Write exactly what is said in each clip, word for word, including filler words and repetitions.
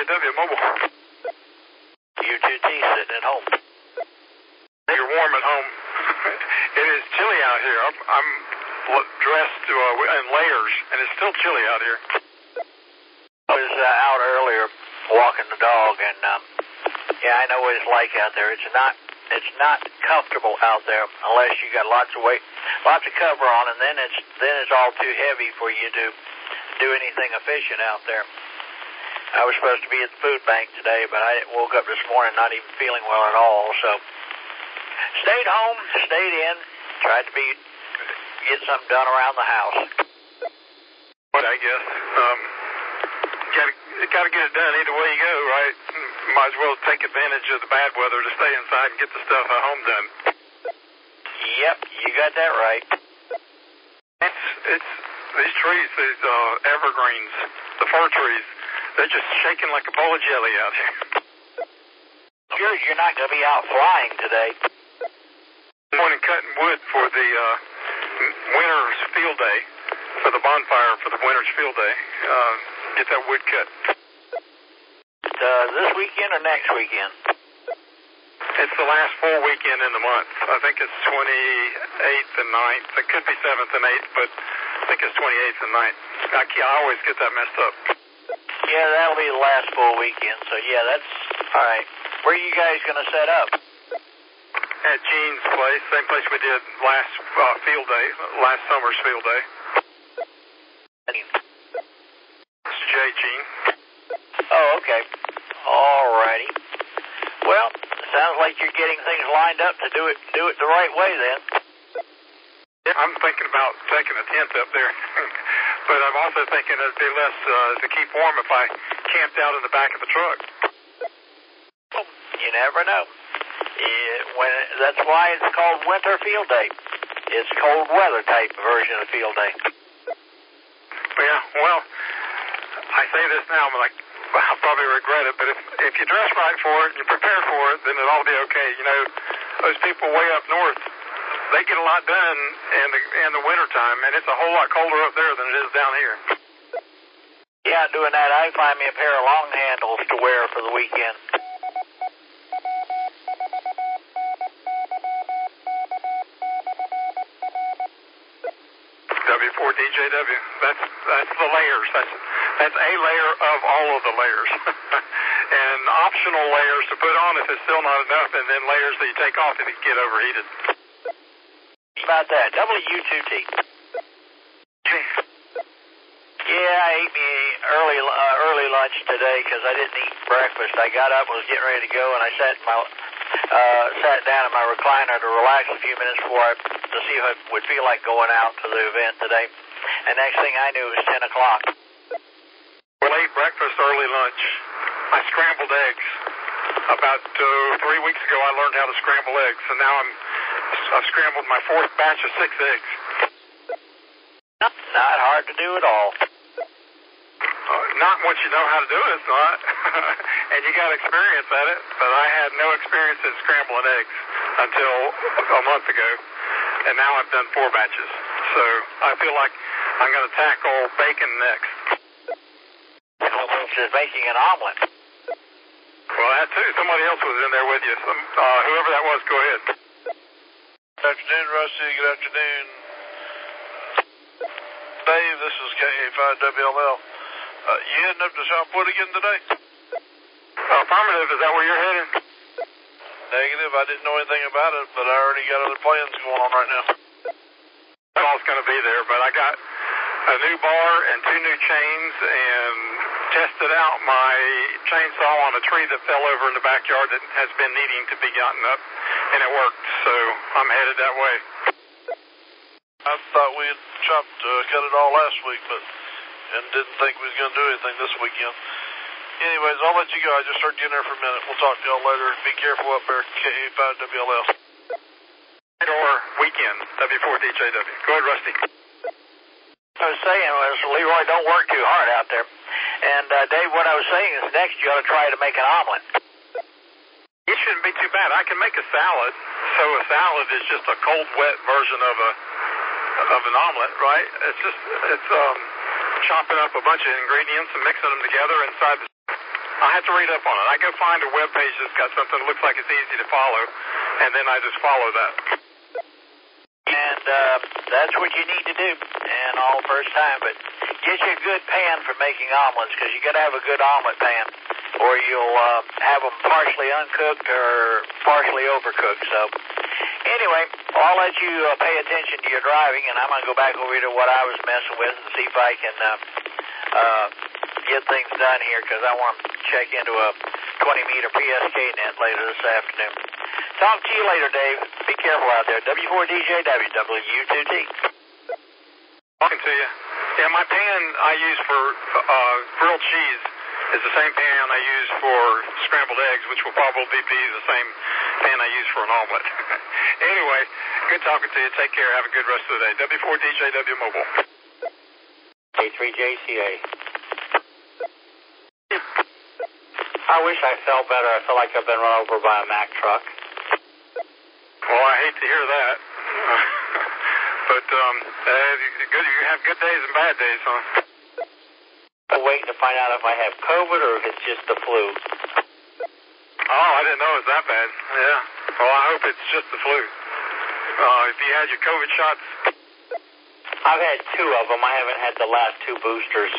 W Mobile. U two T sitting at home. You're warm at home. It is chilly out here. I'm, I'm dressed uh, in layers, and it's still chilly out here. I was uh, out earlier walking the dog, and um, yeah, I know what it's like out there. It's not, it's not comfortable out there unless you got lots of weight, lots of cover on, and then it's then it's all too heavy for you to do anything efficient out there. I was supposed to be at the food bank today, but I woke up this morning not even feeling well at all. So stayed home, stayed in, tried to be get something done around the house. What I guess, um, gotta gotta get it done either way you go, right? Might as well take advantage of the bad weather to stay inside and get the stuff at home done. Yep, you got that right. It's it's these trees, these uh, evergreens, the fir trees. They're just shaking like a bowl of jelly out here. Sure, you're not going to be out flying today. I'm going and cutting wood for the uh, winter's field day, for the bonfire for the winter's field day. Uh, get that wood cut. Uh, this weekend or next weekend? It's the last full weekend in the month. I think it's twenty-eighth and ninth. It could be seventh and eighth, but I think it's twenty-eighth and ninth. I, can't, I always get that messed up. Yeah, that'll be the last full weekend. So, yeah, that's all right. Where are you guys going to set up? At Gene's place, same place we did last uh, field day, last summer's field day. It's Jay Gene. Oh, okay. All righty. Well, sounds like you're getting things lined up to do it do it the right way then. Yeah, I'm thinking about taking a tent up there. But I'm also thinking it'd be less uh, to keep warm if I camped out in the back of the truck. You never know. It, when it, that's why it's called winter field day. It's cold weather type version of field day. Yeah, well, I say this now, I'm like, I'll probably regret it, but if if you dress right for it and you prepare for it, then it'll all be okay. You know, those people way up north, they get a lot done in the in the wintertime, and it's a whole lot colder up there than it is down here. Yeah, doing that, I find me a pair of long handles to wear for the weekend. W four D J W. That's that's the layers. That's that's a layer of all of the layers, and optional layers to put on if it's still not enough, and then layers that you take off if it get overheated. About that, W two T. Yeah, I ate me early uh, early lunch today because I didn't eat breakfast. I got up, was getting ready to go, and I sat in my uh, sat down in my recliner to relax a few minutes before I to see if I would feel like going out to the event today. And next thing I knew, it was ten o'clock. Late breakfast, early lunch. I scrambled eggs. About uh, three weeks ago, I learned how to scramble eggs, and now I'm I've scrambled my fourth batch of six eggs. Not hard to do at all. Uh, not once you know how to do it, it's not. And you got experience at it, but I had no experience in scrambling eggs until a month ago, and now I've done four batches. So I feel like I'm going to tackle bacon next. Which is making an omelet. Well, that too. Somebody else was in there with you. Some, uh, whoever that was, go ahead. Good afternoon, Rusty. Good afternoon, Dave. This is K A five W L L. Uh, you heading up to Southwood again today? Uh, affirmative. Is that where you're heading? Negative. I didn't know anything about it, but I already got other plans going on right now. All's going to be there, but I got a new bar and two new chains and tested out my chainsaw on a tree that fell over in the backyard that has been needing to be gotten up, and it worked, so I'm headed that way. I thought we had chopped, uh, cut it all last week, but and didn't think we was going to do anything this weekend. Anyways, I'll let you go. I just heard you in there for a minute. We'll talk to y'all later. Be careful up there, K A five W L L. Or weekend, W four D J W. Go ahead, Rusty. I was saying was, Leroy, don't work too hard out there. And, uh, Dave, what I was saying is next you ought to try to make an omelet. It shouldn't be too bad. I can make a salad. So a salad is just a cold, wet version of a of an omelet, right? It's just, it's um, chopping up a bunch of ingredients and mixing them together inside the... I have to read up on it. I go find a web page that's got something that looks like it's easy to follow, and then I just follow that. And uh, that's what you need to do, and all first time. But get you a good pan for making omelets, because you got to have a good omelet pan, or you'll uh, have them partially uncooked or partially overcooked. So anyway, I'll let you uh, pay attention to your driving, and I'm going to go back over to what I was messing with and see if I can uh, uh, get things done here, because I want to check into a twenty meter P S K net later this afternoon. Talk to you later, Dave. Be careful out there. W four D J W, W two T. Talking to you. Yeah, my pan I use for uh, grilled cheese is the same pan I use for scrambled eggs, which will probably be the same pan I use for an omelet. Anyway, good talking to you. Take care. Have a good rest of the day. W four D J W Mobile. A three J C A. I wish I felt better. I feel like I've been run over by a Mack truck. Well, I hate to hear that. But um, uh, good. You have good days and bad days, huh? I'm waiting to find out if I have COVID or if it's just the flu. Oh, I didn't know it was that bad. Yeah. Well, I hope it's just the flu. Uh, if you had your COVID shots? I've had two of them. I haven't had the last two boosters.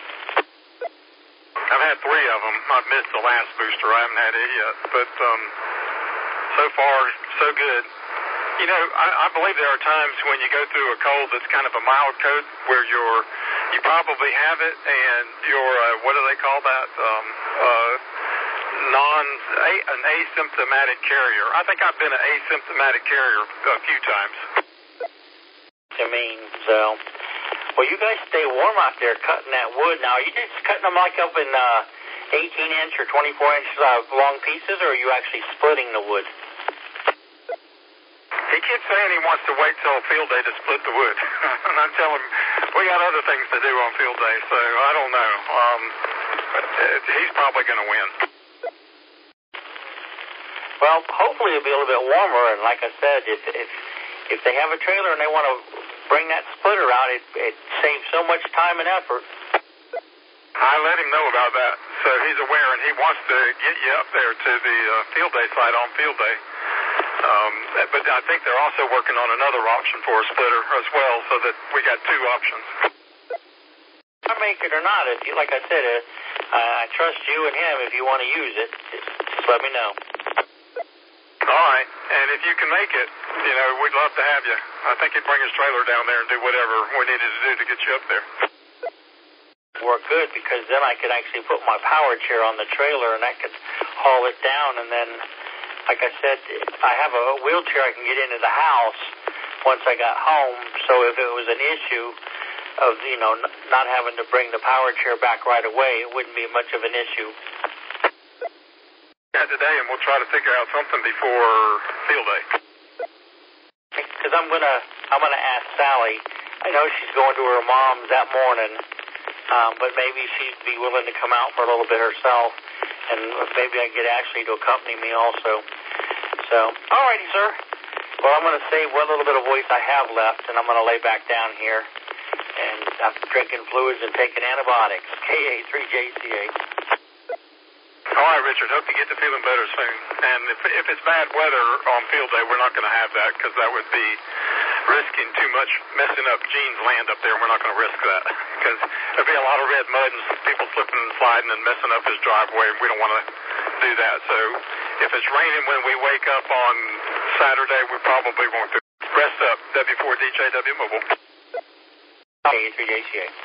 I've had three of them. I've missed the last booster. I haven't had it yet. But um, so far, so good. You know, I, I believe there are times when you go through a cold that's kind of a mild cold where you're, you probably have it and you're, uh, what do they call that? Um, uh, non, a, an asymptomatic carrier. I think I've been an asymptomatic carrier a few times. I mean, so, well, you guys stay warm out there cutting that wood. Now, are you just cutting them like up in uh, eighteen inch or twenty-four inch uh, long pieces, or are you actually splitting the wood? He keeps saying he wants to wait till field day to split the wood. And I'm telling him, we got other things to do on field day, so I don't know. Um, he's probably going to win. Well, hopefully it'll be a little bit warmer, and like I said, if if, if they have a trailer and they want to bring that splitter out, it, it saves so much time and effort. I let him know about that, so he's aware, and he wants to get you up there to the uh, field day site on field day. Um, but I think they're also working on another option for a splitter as well, so that we got two options. I make it or not, if you, like I said, uh, I trust you and him. If you want to use it, just, just let me know. All right, and if you can make it, you know, we'd love to have you. I think he'd bring his trailer down there and do whatever we needed to do to get you up there. Work good, because then I could actually put my power chair on the trailer and I could haul it down, and then, like I said, I have a wheelchair I can get into the house once I got home, so if it was an issue of, you know, not having to bring the power chair back right away, it wouldn't be much of an issue. Yeah, today, and we'll try to figure out something before field day. Because I'm gonna, I'm gonna ask Sally. I know she's going to her mom's that morning, um, but maybe she'd be willing to come out for a little bit herself, and maybe I can get Ashley to accompany me also. So, alrighty, sir. Well, I'm gonna save what little bit of voice I have left, and I'm gonna lay back down here, and I'm drinking fluids and taking antibiotics. K A three J C A. All right, Richard. Hope you get to feeling better soon. And if, if it's bad weather on field day, we're not going to have that, because that would be risking too much, messing up Gene's land up there. We're not going to risk that, because there'll be a lot of red mud and people slipping and sliding and messing up his driveway, and we don't want to do that. So if it's raining when we wake up on Saturday, we probably won't do it. Rest up. W four D J W Mobile. K A three J C A.